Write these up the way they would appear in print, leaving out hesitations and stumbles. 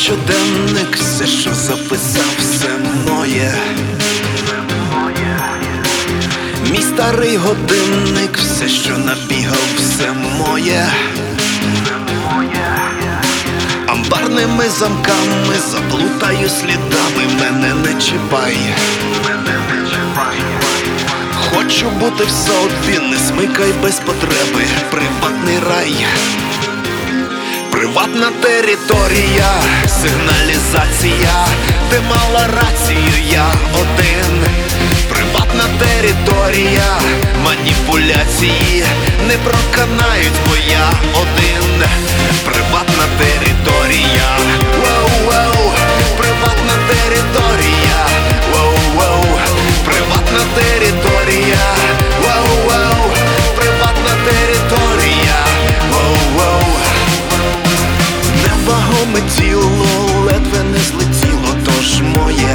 щоденник, все, що записав, все моє. Мій старий годинник, все, що набігав, все моє. Амбарними замками заплутаю слідами, мене не чіпай. Хочу бути в собі, не смикай без потреби. Приватний рай, приватна територія, сигналізація, ти мала рацію, я один. Приватна територія, маніпуляції не проканають, бо я один. Приватна територія, воу-воу, приватна територія, воу-воу, приватна територія, воу-воу, приватна територія, воу-воу. Невагоме тіло ледве не злетіло, тож моє.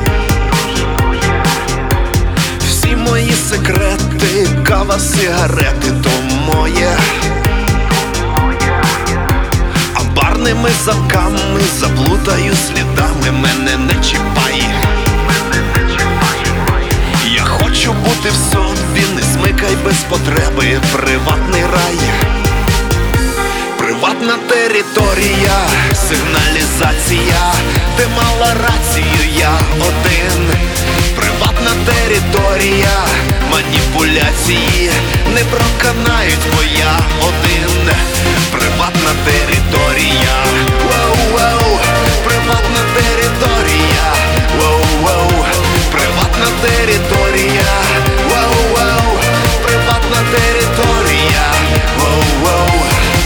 Всі мої секрети, кава, сигарети, то моє. Амбарними замками заплутаю слідами, мене не чіпай. Я хочу бути в собі, не смикай без потреби. Приватний рай, приватна територія, сигналізація, ти мала рацію, я один. Приватна територія, маніпуляції не проканають, бо я один. Приватна територія, воу-воу, приватна територія, воу-воу, приватна територія, воу-воу, приватна територія, воу-воу.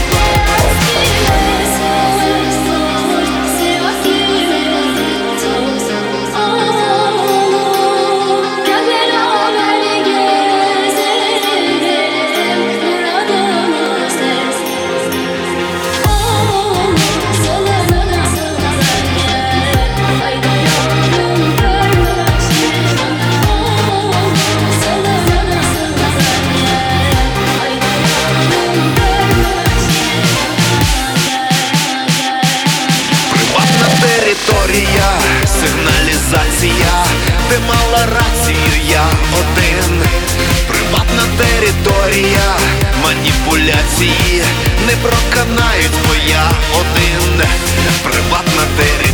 Територія, сигналізація, ти мала рацію, я один. Приватна територія, маніпуляції не проканають, бо я один. Приватна територія.